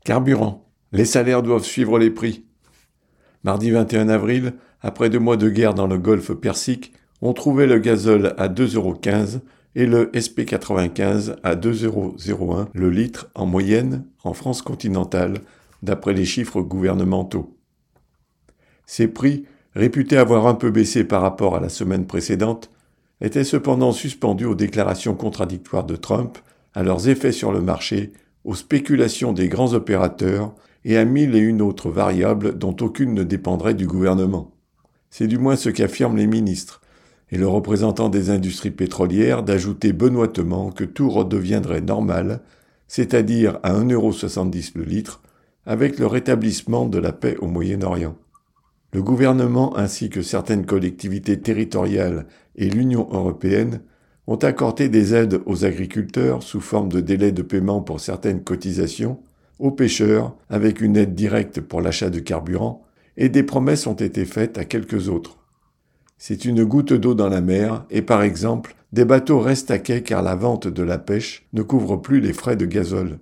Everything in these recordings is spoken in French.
Carburant. Les salaires doivent suivre les prix. Mardi 21 avril, après 2 mois de guerre dans le golfe Persique, on trouvait le gazole à 2,15 € et le SP95 à 2,001 € le litre en moyenne en France continentale, d'après les chiffres gouvernementaux. Ces prix, réputés avoir un peu baissé par rapport à la semaine précédente, étaient cependant suspendus aux déclarations contradictoires de Trump, à leurs effets sur le marché, aux spéculations des grands opérateurs et à 1001 autres variables dont aucune ne dépendrait du gouvernement. C'est du moins ce qu'affirment les ministres, et le représentant des industries pétrolières d'ajouter benoîtement que tout redeviendrait normal, c'est-à-dire à 1,70 € le litre, avec le rétablissement de la paix au Moyen-Orient. Le gouvernement ainsi que certaines collectivités territoriales et l'Union européenne ont accordé des aides aux agriculteurs sous forme de délais de paiement pour certaines cotisations, aux pêcheurs avec une aide directe pour l'achat de carburant, et des promesses ont été faites à quelques autres. C'est une goutte d'eau dans la mer et par exemple, des bateaux restent à quai car la vente de la pêche ne couvre plus les frais de gazole.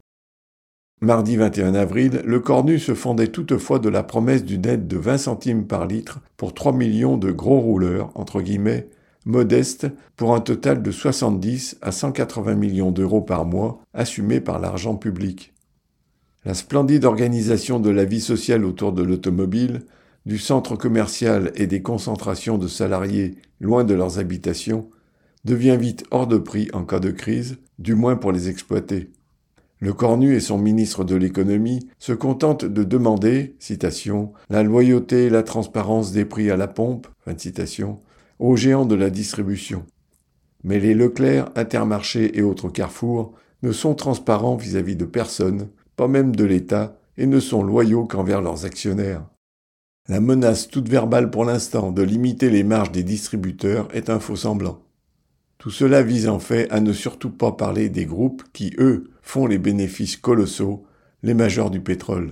Mardi 21 avril, le Cornu se fondait toutefois de la promesse d'une aide de 20 centimes par litre pour 3 millions de gros rouleurs, entre guillemets, modestes, pour un total de 70 à 180 millions d'euros par mois, assumés par l'argent public. La splendide organisation de la vie sociale autour de l'automobile, du centre commercial et des concentrations de salariés loin de leurs habitations, devient vite hors de prix en cas de crise, du moins pour les exploiter. Le Cornu et son ministre de l'économie se contentent de demander, citation, « la loyauté et la transparence des prix à la pompe », fin de citation, aux géants de la distribution. Mais les Leclerc, Intermarché et autres Carrefour ne sont transparents vis-à-vis de personne, pas même de l'État, et ne sont loyaux qu'envers leurs actionnaires. La menace toute verbale pour l'instant de limiter les marges des distributeurs est un faux-semblant. Tout cela vise en fait à ne surtout pas parler des groupes qui, eux, font les bénéfices colossaux, les majors du pétrole.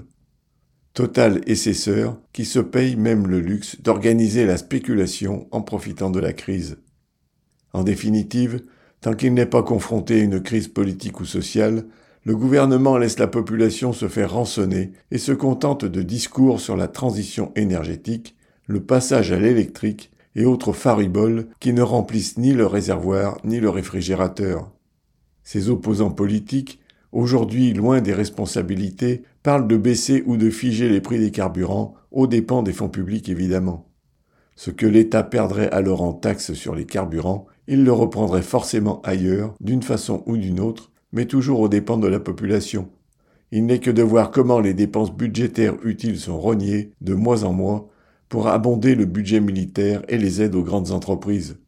Total et ses sœurs, qui se payent même le luxe d'organiser la spéculation en profitant de la crise. En définitive, tant qu'il n'est pas confronté à une crise politique ou sociale, le gouvernement laisse la population se faire rançonner et se contente de discours sur la transition énergétique, le passage à l'électrique et autres fariboles qui ne remplissent ni le réservoir ni le réfrigérateur. Ces opposants politiques, aujourd'hui loin des responsabilités, parlent de baisser ou de figer les prix des carburants, aux dépens des fonds publics évidemment. Ce que l'État perdrait alors en taxes sur les carburants, il le reprendrait forcément ailleurs, d'une façon ou d'une autre, mais toujours aux dépens de la population. Il n'est que de voir comment les dépenses budgétaires utiles sont rognées, de mois en mois, pour abonder le budget militaire et les aides aux grandes entreprises.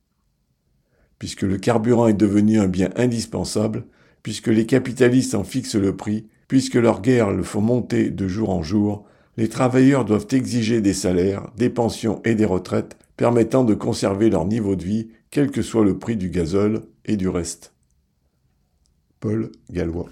Puisque le carburant est devenu un bien indispensable, puisque les capitalistes en fixent le prix, puisque leurs guerres le font monter de jour en jour, les travailleurs doivent exiger des salaires, des pensions et des retraites permettant de conserver leur niveau de vie, quel que soit le prix du gazole et du reste. Paul Gallois.